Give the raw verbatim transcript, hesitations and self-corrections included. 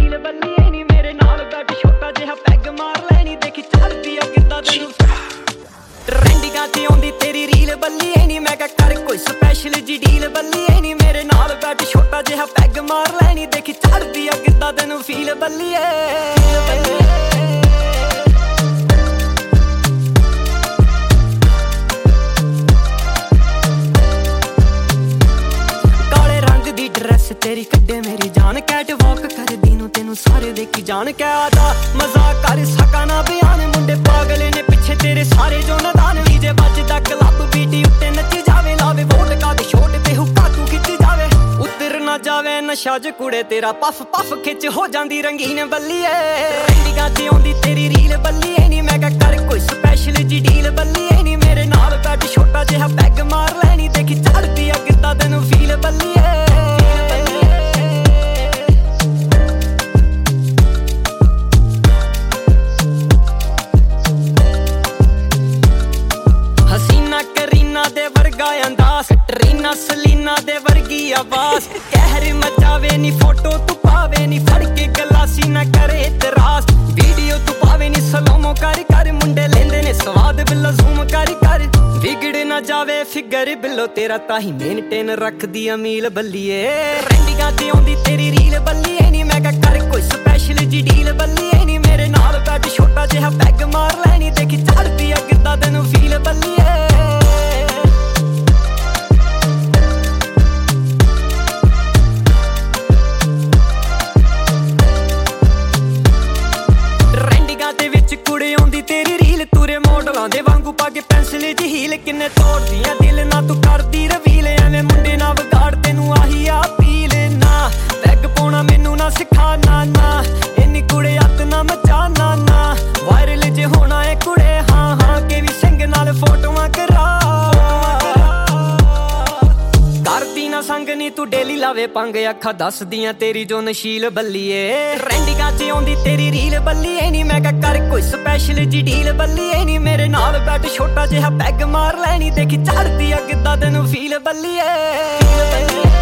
feel ਬੱਲੀਏ ਨੀ ਮੇਰੇ ਨਾਲ ਬੈਠ ਛੋਟਾ ਜਿਹਾ ਪੈਗ ਮਾਰ ਲੈਣੀ ਦੇਖੀ ਚੱਲਦੀ ਆ ਕਿੱਦਾਂ ਤੈਨੂੰ ਟ੍ਰੈਂਡਿੰਗਾਂ ਤੇ ਆਉਂਦੀ ਤੇਰੀ ਰੀਲ ਬੱਲੀਏ ਨੀ ਮੈਂ ਕਿਹਾ ਕਰ ਕੋਈ ਸਪੈਸ਼ਲ ਜੀ ਡੀਲ ਬੱਲੀਏ ਨੀ ਮੇਰੇ ਨਾਲ ਬੈਠ ਛੋਟਾ ਜਿਹਾ ਪੈਗ ਮਾਰ ਲੈਣੀ ਦੇਖੀ ਚੱਲਦੀ ਆ ਕਿੱਦਾਂ ਤੈਨੂੰ ਫੀਲ ਬੱਲੀਏ तेरी कड्डे मेरी जान कैट वॉक कर दीनू तेनू सारे देखी जान क्या आदा मजाक कर सका ना बयान मुंडे पागल ने पिछे तेरे सारे जो नदान डीजे बजदा क्लब बीटी उत्ते नची जावे लावे वोट का दे छोट ते हुक्का तू खिच जावे उतर ना जावे नशा ज कुड़े तेरा पफ पफ खिच हो जांदी रंगीन बल्लीए रंडीगा ते आउंदी तेरी रील बल्लीए नी मैं क्या कर कोई स्पेशल जी डील बल्लीए नी मेरे नाल बैठ छोटा जिहा पैग मार लैनी देखी चढ़दी आ किद्दां तैनू फील बल्लीए ਟਰੀਨਾ ਸਲੀਨਾ ਦੇ ਵਰਗੀ ਆਵਾਜ਼ ਕਹਿਰ ਮਚਾਵੇ ਨੀ ਫੋਟੋ ਤੂੰ ਪਾਵੇ ਨੀ ਫੜ ਕੇ ਗਲਾਸੀ ਨਾ ਕਰੇ ਇਤਰਾਜ਼ ਵੀਡੀਓ ਤੂੰ ਪਾਵੇ ਨੀ ਸਲੋਮੋ ਕਰ ਕਰ ਮੁੰਡੇ ਲੈਂਦੇ ਨੇ ਸਵਾਦ ਬਿੱਲੋ ਜ਼ੂਮ ਕਰ ਕਰ ਵਿਗੜ ਨਾ ਜਾਵੇ ਫਿਗਰ ਬਿੱਲੋ ਤੇਰਾ ਤਾਂ ਹੀ ਮੇਨਟੇਨ ਰੱਖਦੀ ਆ ਮੀਲ ਬੱਲੀਏ ਰੈਂਡਿੰਗਾਂ ਤੇ ਆਉਂਦੀ ਤੇਰੀ ਰੀਲ ਬੱਲੀਏ ਨੀ ਮੈਂ ਕਿਹਾ ਕਰ ਕੋਈ ਸਪੈਸ਼ਲ ਜੀ ਡੀਲ ਬੱਲੀਏ ਨੀ ਮੇਰੇ ਨਾਲ ਬੈਠ ਛੋਟਾ ਜਿਹਾ ਪੈਗ ਮਾਰ ਲੈਣੀ ਦੇਖੀ ਚੜਦੀ ਆ ਕਿੱਦਾਂ ਤੈਨੂੰ ਫੀਲ ਬੱਲੀਏ तेरी रील तुरे मॉडलां दे वांगू पाके पेंसिल च हील किन्ने तोड़दियां दिल ना तू करदी रवील एवें मुंडे ना विगाड़ तेनू आही आ पील ना बैग पाउणा मैनू ना सिखा ना ना इन्नी कुड़े अत ना मचा ना ना वायरल जे होना ए कुड़े हाँ हाँ के भी सिंग नाल फोटोआं करा करदी ना संग नी तू डेली लावे पंग अखा दसदियां तेरी जो नशील बल्लीए रैंडिंगां च आउंदी तेरी रील बल्लीए नी मैं क्या कर कोई स्पेशल जी डील बल्लीए नी मेरे नाल बैठ छोटा जिहा पैग मार लैनी देखी चढ़दी आ किद्दां तैनू फील बल्लीए